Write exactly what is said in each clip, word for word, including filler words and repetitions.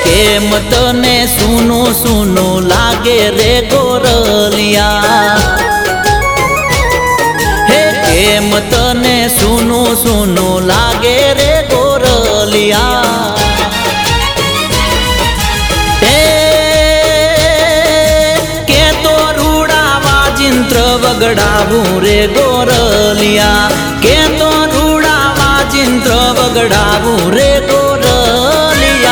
केम तने सुनो सुनो लागे रे गोरलिया हे केम तने सुनो सुनो लागे रे गोरलिया हे के तो रूड़ा जिंत्र वगड़ावू रे गोरलिया के तो रूड़ा जिंत्र वगड़ावू रे गोरलिया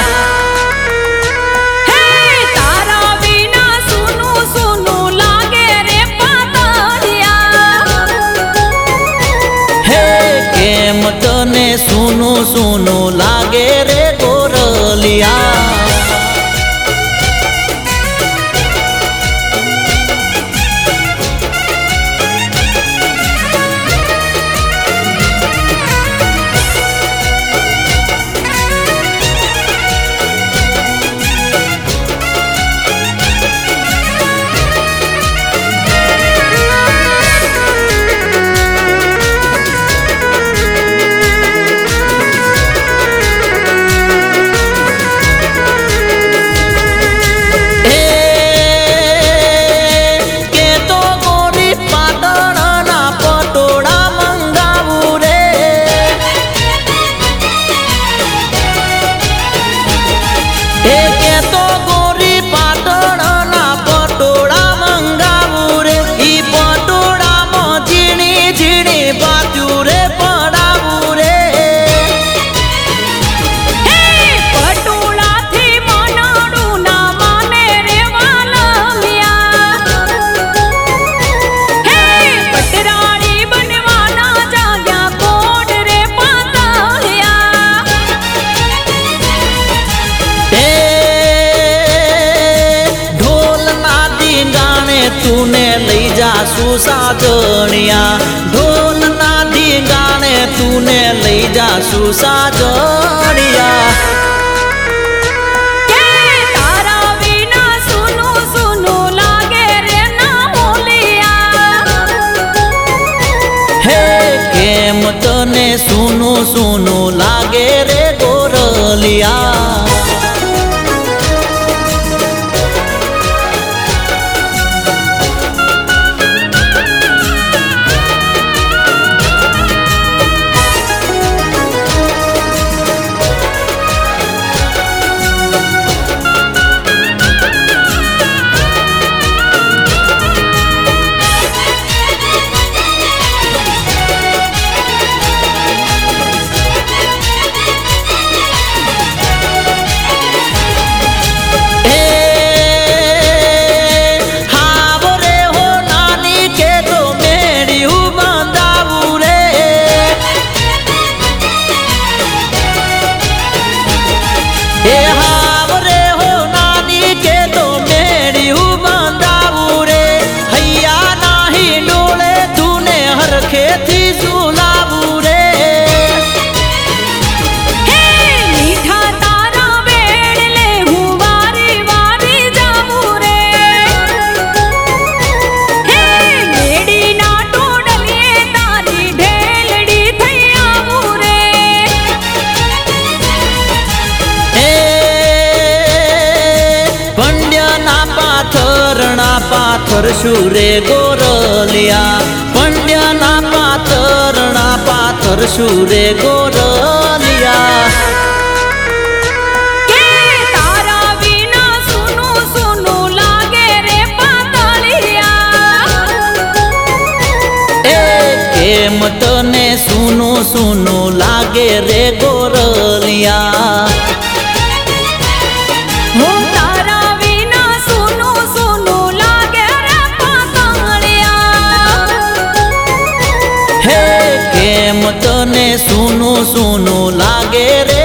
तने सुनो सुनो लागे रे गोरलिया तूने लई जा सुसाजणिया ढोल ना ढींगाने तूने लई जा सुसाजणिया तारा बिना सुनो सुनो लागे रे ना होलिया हे केम तने सुनो सुनो लागे रे गोरलिया पाथर शुरे गोरलिया पंड्याना पाथरना पाथर शुरे गोरलिया तारा बिना सुनो सुनो लागे रे पातलिया केम तने सुनो सुनो लागे रे गोरलिया तने सुनो सुनो लागे रे